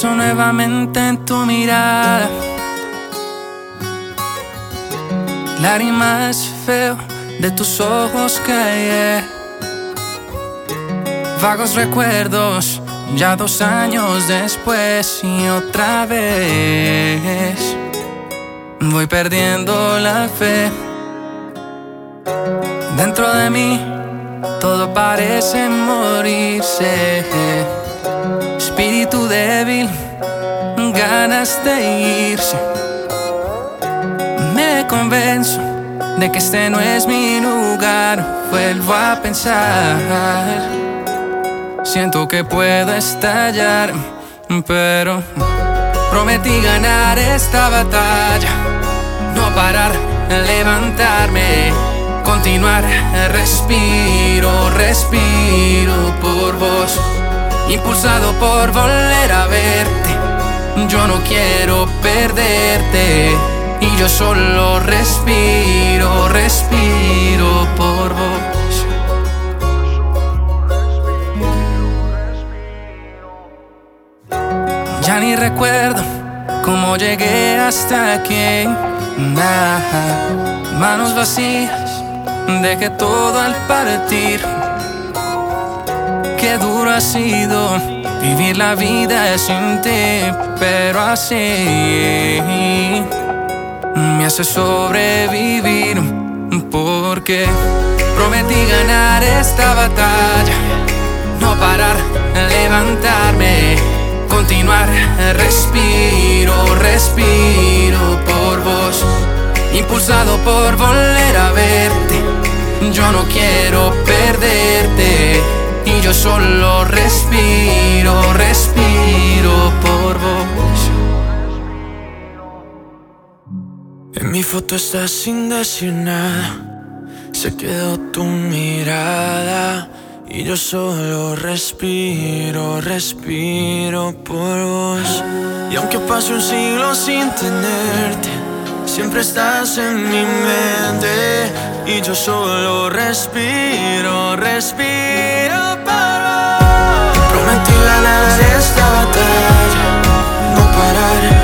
Pienso nuevamente en tu mirada, lágrimas feo de tus ojos caer. Vagos recuerdos, ya 2 años después y otra vez voy perdiendo la fe. Dentro de mí todo parece morirse. Espíritu débil, ganas de irse. Me convenzo de que este no es mi lugar. Vuelvo a pensar, siento que puedo estallar, pero prometí ganar esta batalla, no parar, levantarme, continuar. Respiro, respiro por vos, impulsado por volver a verte. Yo no quiero perderte y yo solo respiro, respiro por vos. Ya ni recuerdo cómo llegué hasta aquí. Manos vacías, dejé todo al partir. Qué duro ha sido vivir la vida sin ti, pero así me hace sobrevivir, porque prometí ganar esta batalla, no parar, levantarme, continuar. Respiro, respiro por vos, impulsado por volver a verte. Yo no quiero perderte y yo solo respiro, respiro por vos. En mi foto estás sin decir nada, se quedó tu mirada y yo solo respiro, respiro por vos. Y aunque pase un siglo sin tenerte, siempre estás en mi mente y yo solo respiro, respiro por vos. Prometí ganar esta batalla, no parar,